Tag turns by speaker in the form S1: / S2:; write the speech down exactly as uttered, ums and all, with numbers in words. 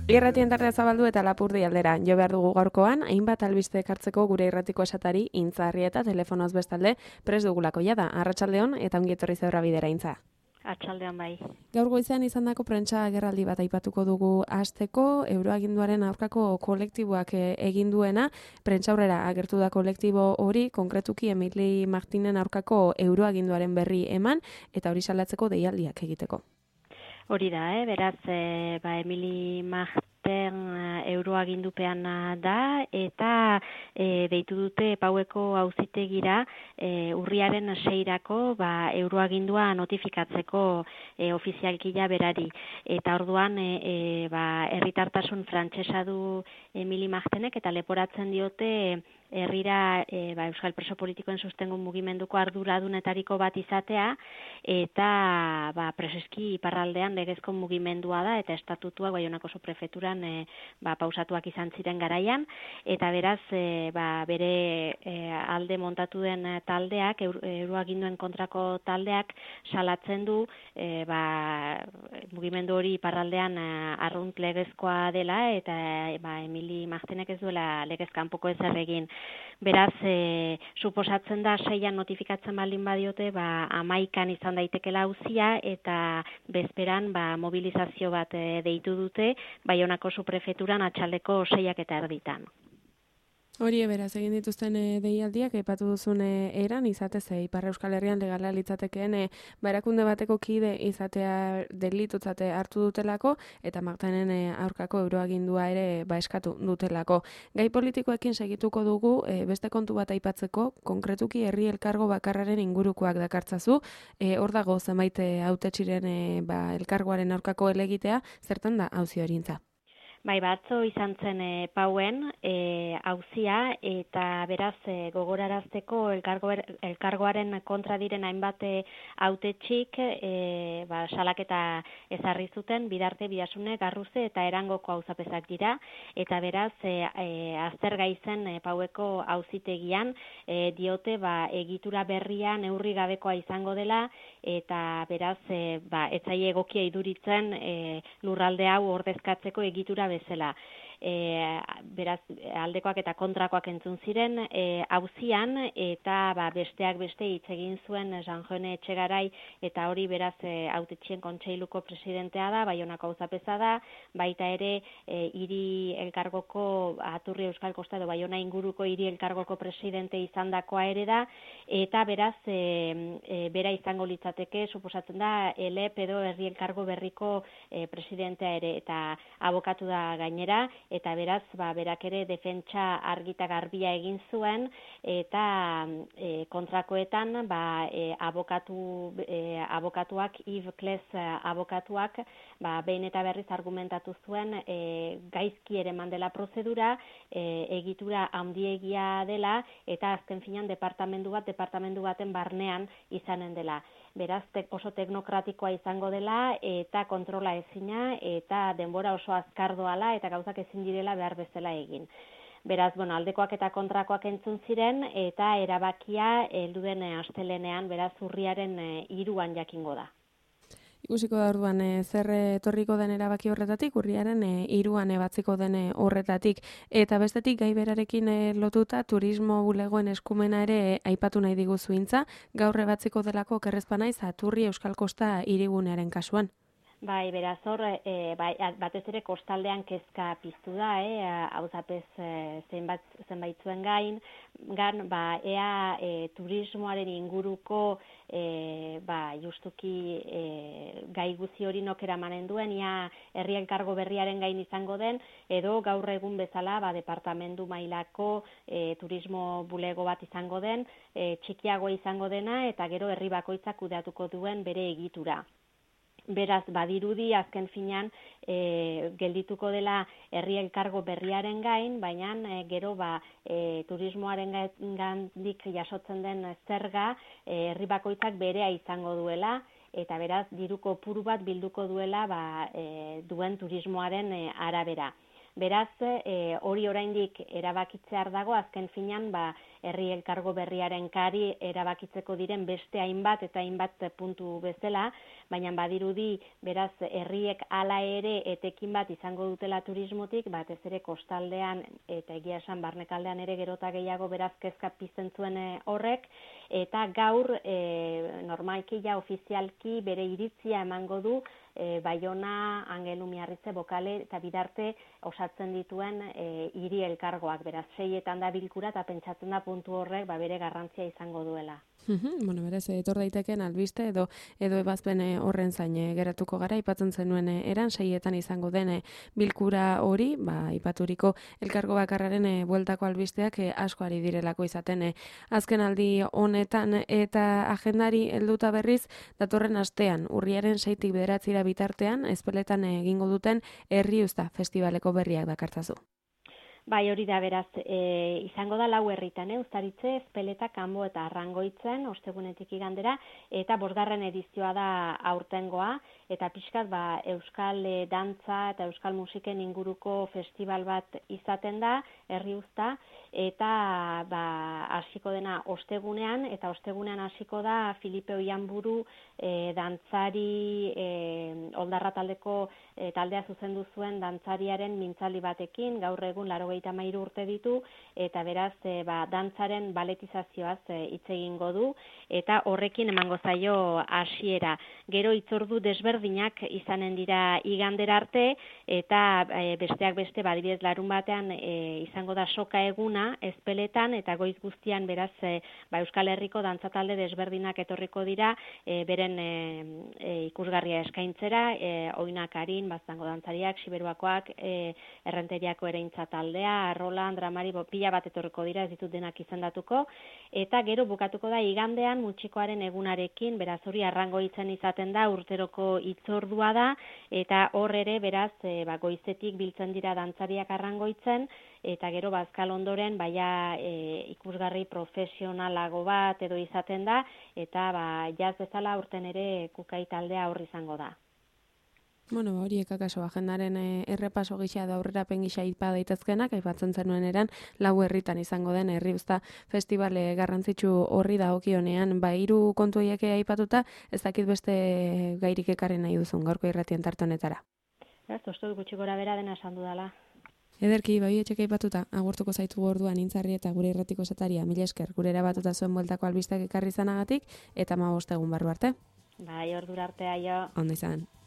S1: Irratien tartea zabaldu eta Lapurdi aldera. Jo behar dugu gaurkoan, hainbat albiste ekartzeko gure irratiko esatari Intzarri eta telefonoz bestalde pres dugulako jada. Arratsaldeon eta ongi etorri zeurra bidera Intza.
S2: Atxaldean bai.
S1: Gaur goizean izandako prentsa agerraldi bat aipatuko dugu hasteko, euroaginduaren aurkako kolektiboak egin duena, prentsa aurrera agertu da kolektibo hori, konkretuki Emili Martinen aurkako euroaginduaren berri eman eta hori salatzeko deialdiak egiteko.
S2: Hori da, eh? beraz, e, ba, Emili Martin euroagindupean da, eta e, deitu dute paueko auzitegira e, urriaren seirako ba, euroagindua notifikatzeko e, ofizialkila berari. Eta orduan, e, e, ba, herritartasun frantsesa du Emili Martinek eta leporatzen diote herrira e, ba, Euskal Preso Politikoen Sustengo Mugimenduko arduradunetariko bat izatea, eta ba, preseski iparraldean legezko mugimendua da, eta estatutuak Baionako prefeturan e, ba, pausatuak izan ziren garaian, eta beraz e, ba, bere e, alde montatu den taldeak, euroaginduen kontrako taldeak salatzen du e, ba, mugimendu hori iparraldean e, arrunt legezkoa dela, eta e, ba, Emili Martinek ez duela legez kanpoko ezer egin. Beraz, e, suposatzen da seian notifikatzen baldin badiote, ba, amaikan izan daitekela auzia eta bezperan ba, mobilizazio bat e, deitu dute, Baionako prefeturan atxaldeko seiak eta erditan.
S1: Hori beraz egin dituzten e, deialdiak aipatu duzun e, eran izatez e, Ipar Euskal Herrian legala litzatekeen e, barakunde bateko kide izatea delitutzate hartu dutelako eta Martinen e, aurkako euroagindua ere ba eskatu dutelako. Gai politikoekin segituko dugu e, beste kontu bat aipatzeko, konkretuki herri elkargo bakarraren ingurukoak dakartzazu, e, hor dago zenbait hautetsiren e, ba, elkargoaren aurkako elegitea, zertan da auzi hori Intza?
S2: Bai, batzo izan zen e, pauen e, auzia eta beraz e, gogorarazteko elkargo, elkargoaren kontra diren hainbat hautetxik e, ba, salaketa ezarri zuten Bidarte, Bidasune, Garruze eta Erangoko auzapezak dira, eta beraz e, e, aztergai zen e, paueko auzitegian e, diote ba, egitura berria neurri gabekoa izango dela, eta beraz e, ba, etzaile egokia iduritzen e, lurralde hau ordezkatzeko egitura bezala. E, beraz, aldekoak eta kontrakoak entzun ziren e, auzian, eta ba, besteak beste hitz egin zuen Jean-Jone Etxegarai, eta hori beraz e, hautetxien kontseiluko presidentea da, Baionako auzapeza da, baita ere e, hiri elkargoko Aturri Euskal Kosta edo Baiona inguruko hiri elkargoko presidente izandakoa ere da, eta beraz e, e, bera izango litzateke, suposatzen da, L E P edo herri elkargo berriko e, presidentea ere, eta abokatu da gainera, eta beraz, ba, berak ere defentsa argita garbia egin zuen, eta e, kontrakoetan ba, e, abokatu, e, abokatuak, Yves Kles abokatuak, ba, behin eta berriz argumentatu zuen e, gaizki ere mandela prozedura, e, egitura handiegia dela, eta azken finan departamendu bat, departamendu baten barnean izanen dela. Beraz, te, oso teknokratikoa izango dela, eta kontrola ezina, eta denbora oso azkar doala, eta gauzak ezin direla behar bezala egin. Beraz, bueno, aldekoak eta kontrakoak entzun ziren, eta erabakia heldu den astelenean, beraz, urriaren hiruan jakingo da.
S1: Ikusiko da orduan e, zer etorriko den erabaki horretatik, urriaren hiruan e, ebatziko den horretatik. Eta bestetik gai berarekin e, lotuta turismo bulegoen eskumena ere e, aipatu nahi diguzu Intza, gaur ebatziko delako okerrezpa naiz Aturri Euskal Kosta hirigunearen kasuan.
S2: Bai, beraz hor, e, bai, batez ere kostaldean kezka piztu da, eh, auzapez e, zenbat, zenbaitzuen gain, gan, ba, ea e, turismoaren inguruko e, ba, justuki e, gai guzi hori nokera manen duen, ia herri elkargo berriaren gain izango den, edo gaur egun bezala, ba, departamendu mailako e, turismo bulego bat izango den, e, txikiagoa izango dena, eta gero herri bakoitzak kudeatuko duen bere egitura. Beraz, badirudi azken finean e, geldituko dela herri elkargo berriaren gain, baina e, gero ba, e, turismoaren gandik jasotzen den zerga e, herri bakoitzak berea izango duela, eta beraz diru kopuru bat bilduko duela ba, e, duen turismoaren e, arabera. Beraz, e, hori oraindik erabakitzear dago, azken finean, ba, herri elkargo berriaren kari erabakitzeko diren beste hainbat eta hainbat puntu bezala, baina badirudi, beraz, herriek hala ere etekin bat izango dutela turismotik, batez ere kostaldean eta egia esan barnekaldean ere gerota gehiago beraz kezka pizten zuen horrek, eta gaur e, normalki ja ofizialki bere iritzia emango du e, Baiona, Angelu Miarritze, Bokale eta Bidarte osatzen dituen e, hiri elkargoak, beraz seietan da bilkura eta pentsatzen da puntu horrek ba, bere garrantzia izango duela.
S1: Bueno, berez, etor daiteken albiste edo edo ebazpen horren zain geratuko gara, ipatzen zenuen eran, seietan izango den bilkura hori, ba, ipaturiko elkargo bakarraren bueltako albisteak asko ari direlako izaten azken aldi honetan, eta agendari helduta berriz, datorren astean, urriaren seitik bederatzira bitartean, Ezpeletan egingo duten Herri Uzta festivaleko berriak dakartzazu.
S2: Bai, hori da beraz, e, izango da lau herritan, eh? Uztaritze, Ezpeleta, Kanbo eta Arrangoitzen, ostegunetik igandera, eta bosgarren edizioa da aurtengoa, eta pixkat ba, euskal e, dantza eta euskal musiken inguruko festival bat izaten da, Herri Uzta, eta ba, hasiko dena ostegunean, eta ostegunean hasiko da Filipe Oianburu e, dantzari, e, Oldarra taldeko e, taldea zuzendu zuen dantzariaren mintzaldi batekin, gaur egun laro hogeita hamairu urte ditu, eta beraz e, ba, dantzaren baletizazioaz hitz e, egingo du, eta horrekin emango zaio hasiera. Gero hitzordu desberdinak izanen dira igandera arte, eta e, besteak beste badibidez larun batean e, izango da soka eguna Ezpeletan, eta goiz guztian beraz e, ba, Euskal Herriko dantzatalde desberdinak etorriko dira, e, beren e, e, ikusgarria eskaintzera, e, oinakarin, baztango dantzariak, siberuakoak, e, errenteriako ereintza taldea, Arrolan, Dramari, pila bat etorriko dira, ez ditut denak izendatuko, eta gero bukatuko da igandean mutxikoaren egunarekin, beraz hori Arrangoitzen izaten da, urteroko hitzordua da, eta hor ere beraz e, ba, goizetik biltzen dira dantzariak Arrangoitzen, eta gero bazkal ondoren baia e, ikusgarri profesionalago bat edo izaten da, eta ba, jaz bezala urten ere kukai taldea hor izango da.
S1: Bueno, horiek akaso agendaren errepaso gisa da aurrerapen gisa ipa daitezkenak, aipatzen zenuen eran, lau herritan izango den Herri Uzta festivale garrantzitsu horri dagokionean, ba hiru kontu horiek aipatuta, ez dakit beste gairik ekarri nahi duzun gaurko irratien tarte honetara.
S2: Ez, uste dut gutxi gora bera dena esan dudala.
S1: Ederki, bai etxek aipatuta, agurtuko zaitu orduan Intzarri eta gure irratiko zataria, mila esker, gure erabatuta zuen bueltako albistak ekarri izanagatik, eta hamabost egun barru arte.
S2: Bai, ordura arte, aio.
S1: Ondo izan.